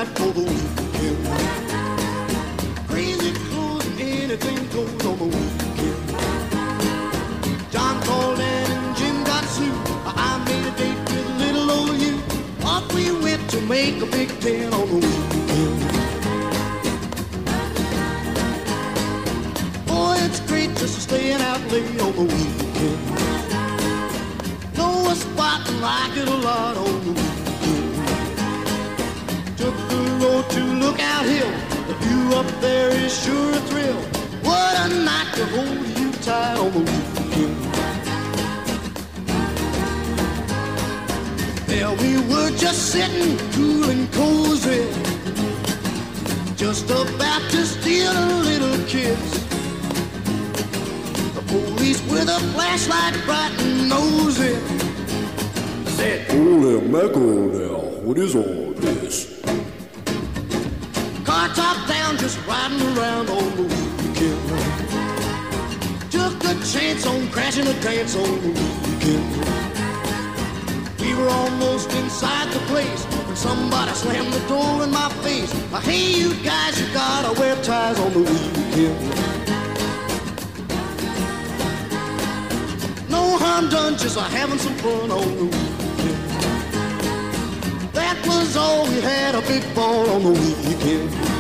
night for the weekend. Crazy clothes, anything goes on the weekend. John called and Jim got sued. I made a date with little old you. Off we went to make a big ten on the weekend. Boy, it's great just staying out late on the weekend. Know a spot and like it a lot on the weekend. Took the road to Lookout Hill. The view up there is sure a thrill. What a night to hold you tight on the weekend. There we were just sitting cool and cozy, just about to steal a little kiss. The police with a flashlight bright and nosy said, "Holy mackerel now, what is all this?" Car top down, just riding around on the weekend. Took a chance on crashing a dance on the weekend. We were almost inside the place when somebody slammed the door in my face. Hey, you guys, you gotta wear ties on the weekend. No harm done, just having some fun on the weekend. That was all we had, a big ball on the weekend.